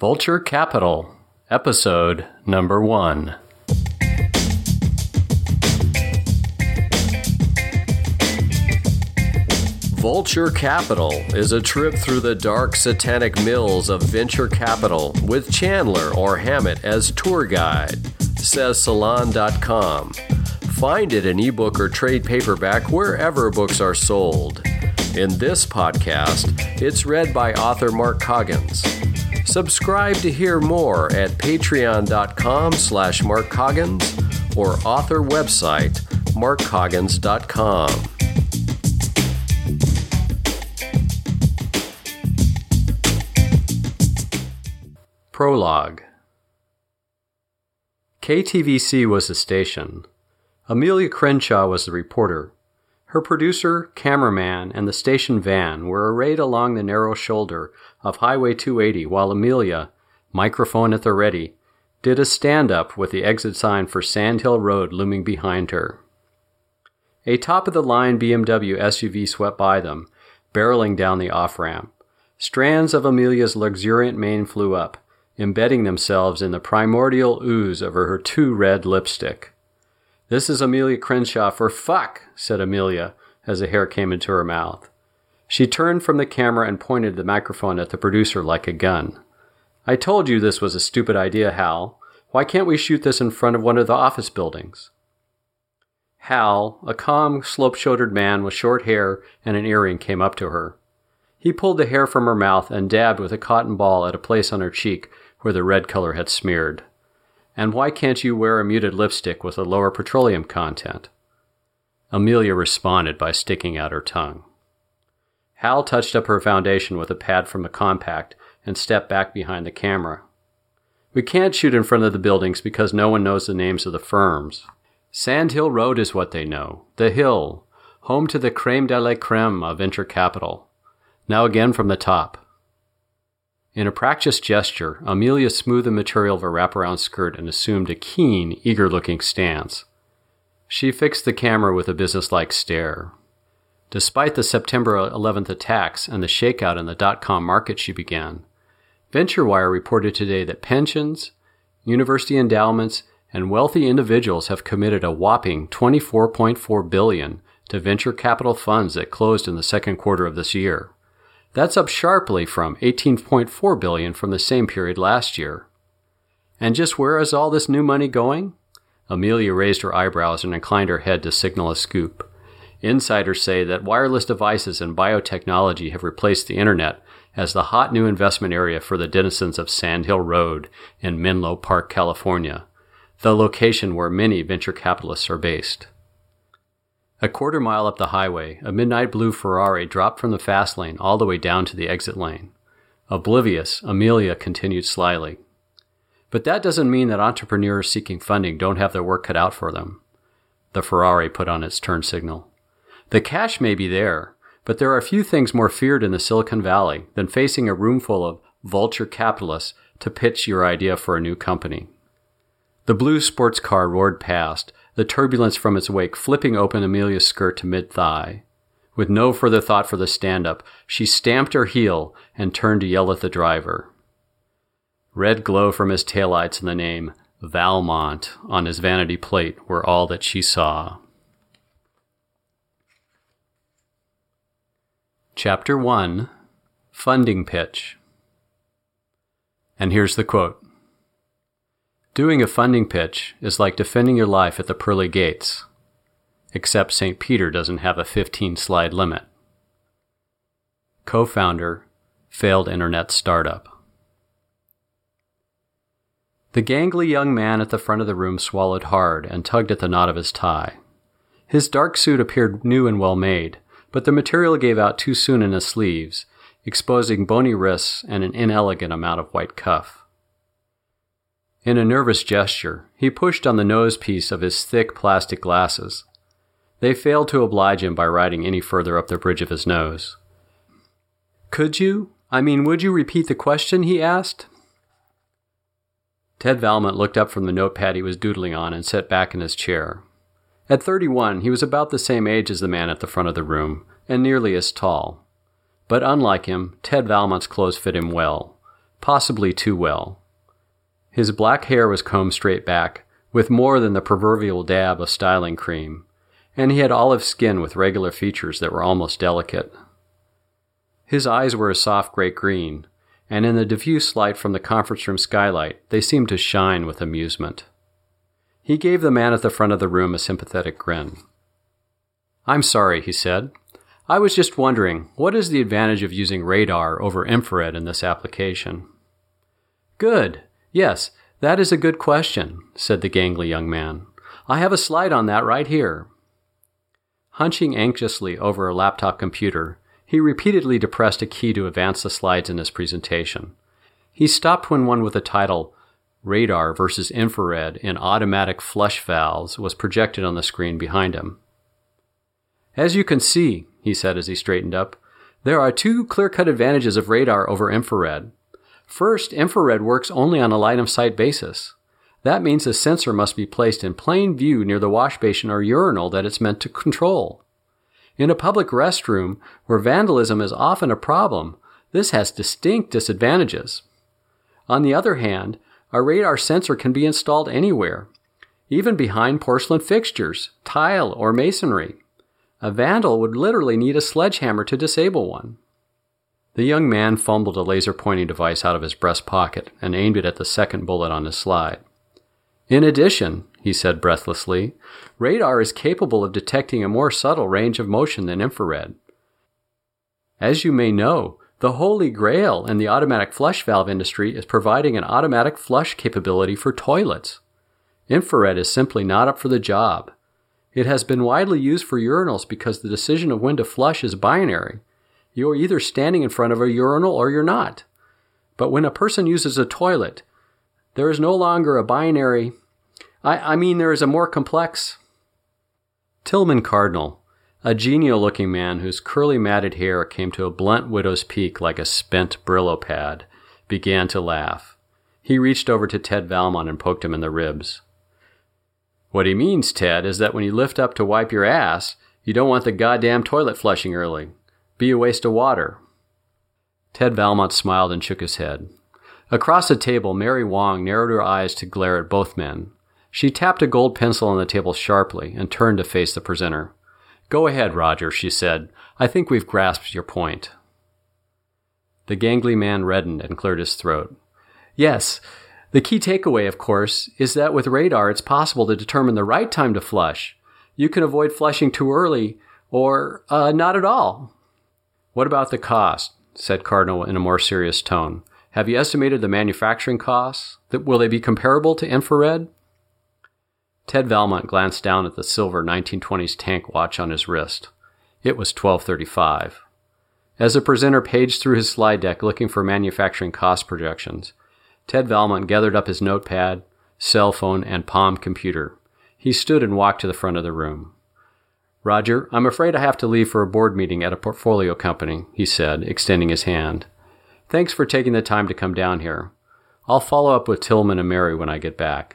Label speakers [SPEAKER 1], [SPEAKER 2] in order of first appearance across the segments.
[SPEAKER 1] Vulture Capital, Episode Number 1. Vulture Capital is a trip through the dark satanic mills of venture capital with Chandler or Hammett as tour guide, says Salon.com. Find it in ebook or trade paperback wherever books are sold. In this podcast, it's read by author Mark Coggins. Subscribe to hear more at patreon.com/Mark Coggins or author website markcoggins.com. Prologue. KTVC was the station. Amelia Crenshaw was the reporter. Her producer, cameraman, and the station van were arrayed along the narrow shoulder of Highway 280 while Amelia, microphone at the ready, did a stand-up with the exit sign for Sand Hill Road looming behind her. A top-of-the-line BMW SUV swept by them, barreling down the off-ramp. Strands of Amelia's luxuriant mane flew up, embedding themselves in the primordial ooze of her too red lipstick. "This is Amelia Crenshaw for fuck," said Amelia as the hair came into her mouth. She turned from the camera and pointed the microphone at the producer like a gun. "I told you this was a stupid idea, Hal. Why can't we shoot this in front of one of the office buildings?" Hal, a calm, slope-shouldered man with short hair and an earring, came up to her. He pulled the hair from her mouth and dabbed with a cotton ball at a place on her cheek where the red color had smeared. "And why can't you wear a muted lipstick with a lower petroleum content?" Amelia responded by sticking out her tongue. Hal touched up her foundation with a pad from a compact and stepped back behind the camera. "We can't shoot in front of the buildings because no one knows the names of the firms. Sand Hill Road is what they know. The Hill, home to the creme de la creme of venture capital. Now again from the top." In a practiced gesture, Amelia smoothed the material of her wraparound skirt and assumed a keen, eager-looking stance. She fixed the camera with a businesslike stare. Despite the September 11th attacks and the shakeout in the dot-com market she began, VentureWire reported today that pensions, university endowments, and wealthy individuals have committed a whopping $24.4 billion to venture capital funds that closed in the second quarter of this year. That's up sharply from $18.4 billion from the same period last year. And just where is all this new money going? Amelia raised her eyebrows and inclined her head to signal a scoop. Insiders say that wireless devices and biotechnology have replaced the internet as the hot new investment area for the denizens of Sand Hill Road in Menlo Park, California, the location where many venture capitalists are based. A quarter mile up the highway, a midnight blue Ferrari dropped from the fast lane all the way down to the exit lane. Oblivious, Amelia continued slyly. "But that doesn't mean that entrepreneurs seeking funding don't have their work cut out for them." The Ferrari put on its turn signal. "The cash may be there, but there are few things more feared in the Silicon Valley than facing a room full of vulture capitalists to pitch your idea for a new company." The blue sports car roared past, the turbulence from its wake flipping open Amelia's skirt to mid-thigh. With no further thought for the stand-up, she stamped her heel and turned to yell at the driver. Red glow from his taillights and the name Valmont on his vanity plate were all that she saw. Chapter 1. Funding Pitch. And here's the quote. "Doing a funding pitch is like defending your life at the pearly gates, except St. Peter doesn't have a 15-slide limit." Co-founder, failed internet startup. The gangly young man at the front of the room swallowed hard and tugged at the knot of his tie. His dark suit appeared new and well-made, but the material gave out too soon in his sleeves, exposing bony wrists and an inelegant amount of white cuff. In a nervous gesture, he pushed on the nose-piece of his thick plastic glasses. They failed to oblige him by riding any further up the bridge of his nose. Would you repeat the question?" he asked. Ted Valmont looked up from the notepad he was doodling on and sat back in his chair. At 31, he was about the same age as the man at the front of the room, and nearly as tall. But unlike him, Ted Valmont's clothes fit him well. possibly too well. His black hair was combed straight back, with more than the proverbial dab of styling cream, and he had olive skin with regular features that were almost delicate. His eyes were a soft gray-green, and in the diffuse light from the conference room skylight, they seemed to shine with amusement. He gave the man at the front of the room a sympathetic grin. "I'm sorry," he said. "I was just wondering, what is the advantage of using radar over infrared in this application?" "Good. Yes, that is a good question," said the gangly young man. "I have a slide on that right here." Hunching anxiously over a laptop computer, he repeatedly depressed a key to advance the slides in his presentation. He stopped when one with the title, Radar versus Infrared in Automatic Flush Valves, was projected on the screen behind him. "As you can see," he said as he straightened up, "there are two clear-cut advantages of radar over infrared. First, infrared works only on a line-of-sight basis. That means the sensor must be placed in plain view near the wash basin or urinal that it's meant to control. In a public restroom, where vandalism is often a problem, this has distinct disadvantages. On the other hand, a radar sensor can be installed anywhere, even behind porcelain fixtures, tile, or masonry. A vandal would literally need a sledgehammer to disable one." The young man fumbled a laser pointing device out of his breast pocket and aimed it at the second bullet on his slide. "In addition," he said breathlessly, "radar is capable of detecting a more subtle range of motion than infrared. As you may know, the holy grail in the automatic flush valve industry is providing an automatic flush capability for toilets. Infrared is simply not up for the job. It has been widely used for urinals because the decision of when to flush is binary. You're either standing in front of a urinal or you're not. But when a person uses a toilet, there is no longer a binary. There is a more complex." Tillman Cardinal, a genial-looking man whose curly matted hair came to a blunt widow's peak like a spent Brillo pad, began to laugh. He reached over to Ted Valmont and poked him in the ribs. "What he means, Ted, is that when you lift up to wipe your ass, you don't want the goddamn toilet flushing early. Be a waste of water." Ted Valmont smiled and shook his head. Across the table, Mary Wong narrowed her eyes to glare at both men. She tapped a gold pencil on the table sharply and turned to face the presenter. "Go ahead, Roger," she said. "I think we've grasped your point." The gangly man reddened and cleared his throat. "Yes, the key takeaway, of course, is that with radar it's possible to determine the right time to flush. You can avoid flushing too early or not at all." "What about the cost?" said Cardinal in a more serious tone. "Have you estimated the manufacturing costs? Will they be comparable to infrared?" Ted Valmont glanced down at the silver 1920s tank watch on his wrist. It was 12:35. As the presenter paged through his slide deck looking for manufacturing cost projections, Ted Valmont gathered up his notepad, cell phone, and Palm computer. He stood and walked to the front of the room. "Roger, I'm afraid I have to leave for a board meeting at a portfolio company," he said, extending his hand. "Thanks for taking the time to come down here. I'll follow up with Tillman and Mary when I get back."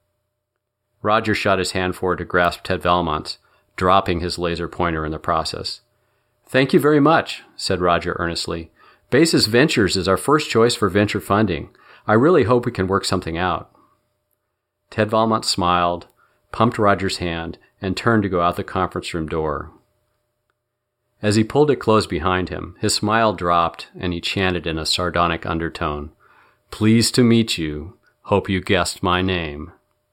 [SPEAKER 1] Roger shot his hand forward to grasp Ted Valmont's, dropping his laser pointer in the process. "Thank you very much," said Roger earnestly. "Basis Ventures is our first choice for venture funding. I really hope we can work something out." Ted Valmont smiled, pumped Roger's hand, and turned to go out the conference room door. As he pulled it closed behind him, his smile dropped, and he chanted in a sardonic undertone, "Pleased to meet you. Hope you guessed my name."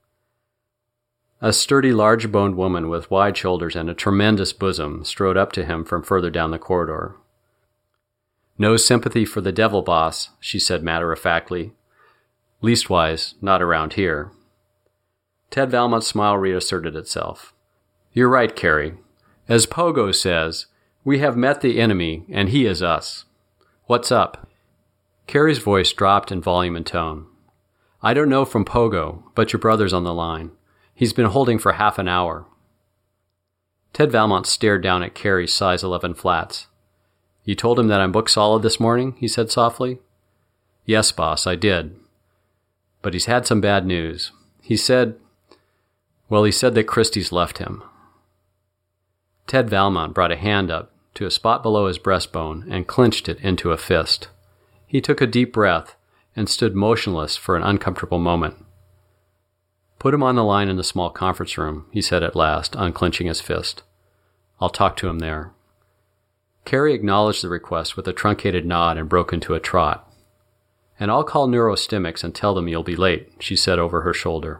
[SPEAKER 1] A sturdy, large-boned woman with wide shoulders and a tremendous bosom strode up to him from further down the corridor. "No sympathy for the devil, boss," she said matter-of-factly. "Leastwise, not around here." Ted Valmont's smile reasserted itself. "You're right, Carrie. As Pogo says, we have met the enemy, and he is us. What's up?" Carrie's voice dropped in volume and tone. "I don't know from Pogo, but your brother's on the line. He's been holding for half an hour." Ted Valmont stared down at Carrie's size 11 flats. "You told him that I'm booked solid this morning?" he said softly. "Yes, boss, I did. But he's had some bad news. He said that Christie's left him." Ted Valmont brought a hand up to a spot below his breastbone and clenched it into a fist. He took a deep breath and stood motionless for an uncomfortable moment. "Put him on the line in the small conference room," he said at last, unclenching his fist. "I'll talk to him there." Carrie acknowledged the request with a truncated nod and broke into a trot. "And I'll call Neurostimics and tell them you'll be late," she said over her shoulder.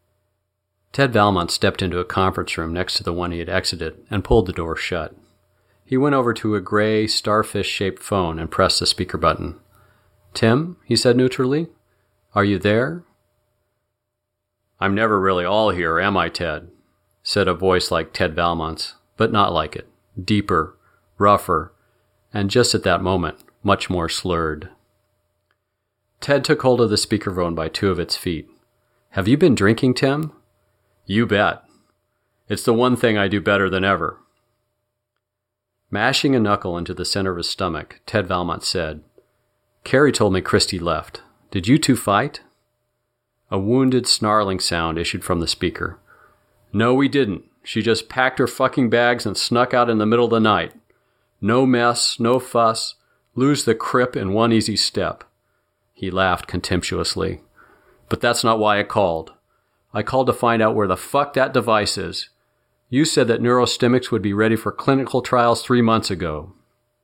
[SPEAKER 1] Ted Valmont stepped into a conference room next to the one he had exited and pulled the door shut. He went over to a gray, starfish-shaped phone and pressed the speaker button. "Tim," he said neutrally, "are you there?" "I'm never really all here, am I, Ted?" said a voice like Ted Valmont's, but not like it, deeper, rougher, and just at that moment, much more slurred. Ted took hold of the speakerphone by two of its feet. "Have you been drinking, Tim?" "You bet. It's the one thing I do better than ever." Mashing a knuckle into the center of his stomach, Ted Valmont said, "Carrie told me Christy left. Did you two fight?" A wounded, snarling sound issued from the speaker. "No, we didn't. She just packed her fucking bags and snuck out in the middle of the night. No mess, no fuss. Lose the crip in one easy step." He laughed contemptuously. "But that's not why I called. I called to find out where the fuck that device is. You said that Neurostimics would be ready for clinical trials 3 months ago."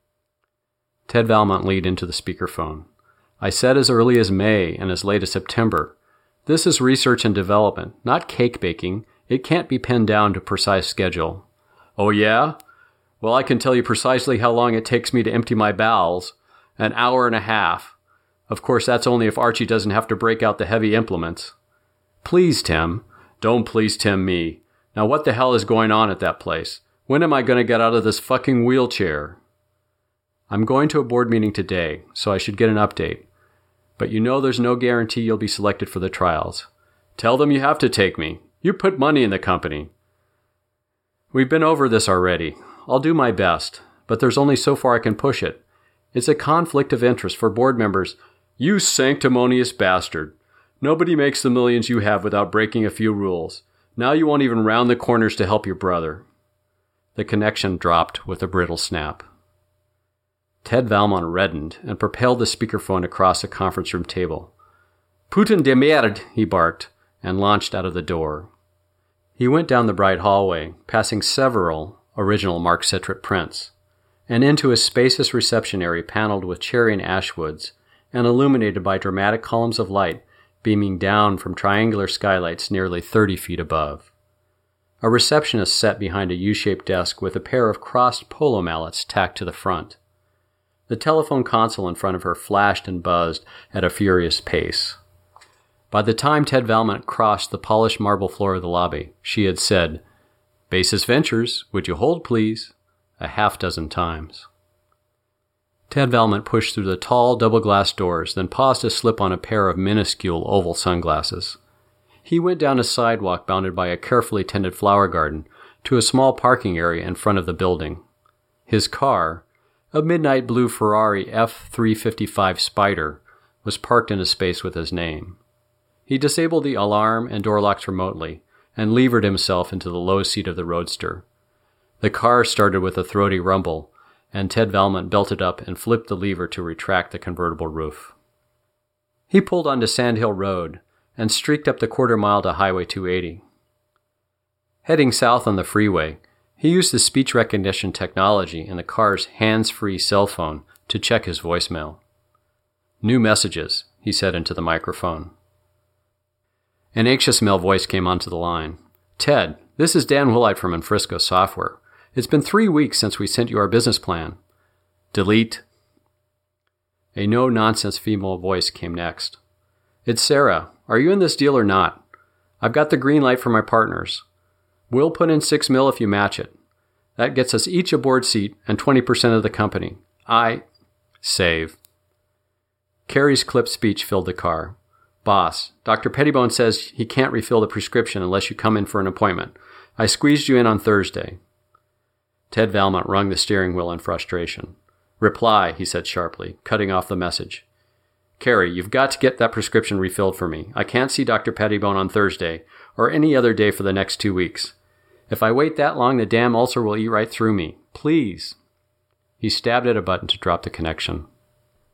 [SPEAKER 1] Ted Valmont leaned into the speakerphone. "I said as early as May and as late as September. This is research and development, not cake baking. It can't be pinned down to a precise schedule." "Oh yeah? Well, I can tell you precisely how long it takes me to empty my bowels. 1.5 hours. Of course, that's only if Archie doesn't have to break out the heavy implements." "Please, Tim." "Don't please Tim me. Now what the hell is going on at that place? When am I going to get out of this fucking wheelchair?" "I'm going to a board meeting today, so I should get an update. But you know there's no guarantee you'll be selected for the trials." "Tell them you have to take me. You put money in the company." "We've been over this already. I'll do my best, but there's only so far I can push it. It's a conflict of interest for board members." "You sanctimonious bastard. Nobody makes the millions you have without breaking a few rules. Now you won't even round the corners to help your brother." The connection dropped with a brittle snap. Ted Valmont reddened and propelled the speakerphone across the conference room table. "Putin de merde," he barked, and launched out of the door. He went down the bright hallway, passing several original Mark Setritt prints, and into a spacious reception area paneled with cherry and ash woods and illuminated by dramatic columns of light beaming down from triangular skylights nearly 30 feet above. A receptionist sat behind a U-shaped desk with a pair of crossed polo mallets tacked to the front. The telephone console in front of her flashed and buzzed at a furious pace. By the time Ted Valmont crossed the polished marble floor of the lobby, she had said, "Basis Ventures, would you hold, please?" a half-dozen times. Ted Valmont pushed through the tall, double-glass doors, then paused to slip on a pair of minuscule oval sunglasses. He went down a sidewalk bounded by a carefully tended flower garden to a small parking area in front of the building. His car, a midnight blue Ferrari F355 Spider, was parked in a space with his name. He disabled the alarm and door locks remotely and levered himself into the low seat of the Roadster. The car started with a throaty rumble, and Ted Valmont belted up and flipped the lever to retract the convertible roof. He pulled onto Sand Hill Road and streaked up the quarter-mile to Highway 280. Heading south on the freeway, he used the speech recognition technology in the car's hands-free cell phone to check his voicemail. "New messages," he said into the microphone. An anxious male voice came onto the line. "Ted, this is Dan Willite from Enfrisco Software. It's been 3 weeks since we sent you our business plan." "Delete." A no-nonsense female voice came next. "It's Sarah. Are you in this deal or not? I've got the green light from my partners. We'll put in $6 million if you match it. That gets us each a board seat and 20% of the company. Save." Carrie's clipped speech filled the car. "Boss, Dr. Pettibone says he can't refill the prescription unless you come in for an appointment. I squeezed you in on Thursday." Ted Valmont wrung the steering wheel in frustration. "Reply," he said sharply, cutting off the message. "Carrie, you've got to get that prescription refilled for me. I can't see Dr. Pettibone on Thursday or any other day for the next 2 weeks. If I wait that long, the damn ulcer will eat right through me. Please." He stabbed at a button to drop the connection.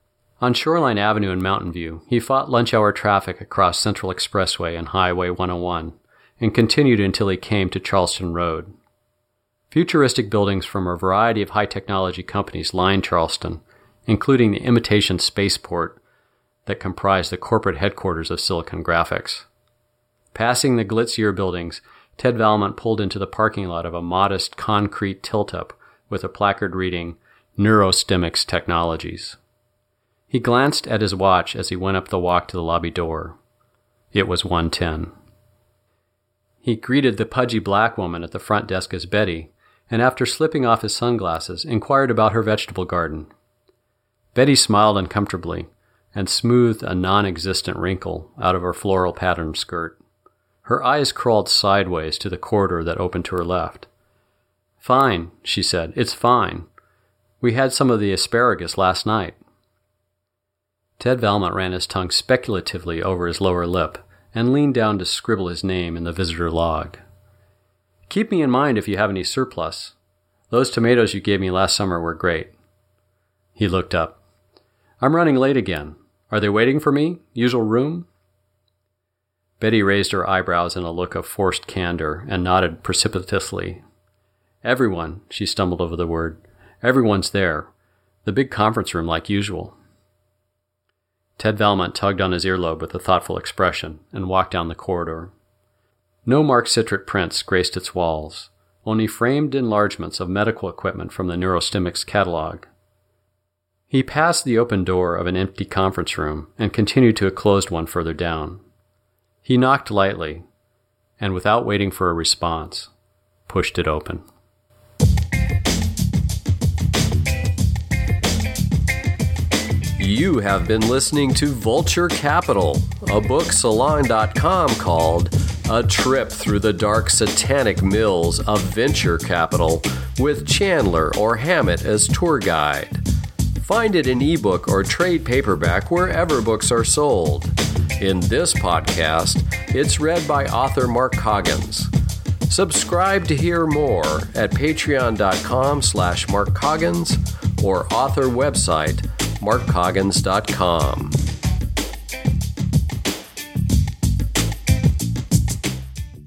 [SPEAKER 1] On Shoreline Avenue in Mountain View, he fought lunch hour traffic across Central Expressway and Highway 101 and continued until he came to Charleston Road. Futuristic buildings from a variety of high-technology companies lined Charleston, including the imitation spaceport that comprised the corporate headquarters of Silicon Graphics. Passing the glitzier buildings, Ted Valmont pulled into the parking lot of a modest concrete tilt-up with a placard reading, Neurostimics Technologies. He glanced at his watch as he went up the walk to the lobby door. It was 1:10. He greeted the pudgy black woman at the front desk as Betty, and after slipping off his sunglasses, inquired about her vegetable garden. Betty smiled uncomfortably and smoothed a non-existent wrinkle out of her floral-patterned skirt. Her eyes crawled sideways to the corridor that opened to her left. "Fine," she said. "It's fine. We had some of the asparagus last night." Ted Valmont ran his tongue speculatively over his lower lip and leaned down to scribble his name in the visitor log. "Keep me in mind if you have any surplus. Those tomatoes you gave me last summer were great." He looked up. "I'm running late again. Are they waiting for me? Usual room?" Betty raised her eyebrows in a look of forced candor and nodded precipitously. "Everyone," she stumbled over the word. "Everyone's there. The big conference room like usual." Ted Valmont tugged on his earlobe with a thoughtful expression and walked down the corridor. No Mark Citric prints graced its walls, only framed enlargements of medical equipment from the Neurostimics catalog. He passed the open door of an empty conference room and continued to a closed one further down. He knocked lightly, and without waiting for a response, pushed it open.
[SPEAKER 2] You have been listening to Vulture Capital, a book Salon.com called A Trip Through the Dark Satanic Mills of Venture Capital with Chandler or Hammett as tour guide. Find it in ebook or trade paperback wherever books are sold. In this podcast, it's read by author Mark Coggins. Subscribe to hear more at patreon.com/markcoggins or author website markcoggins.com.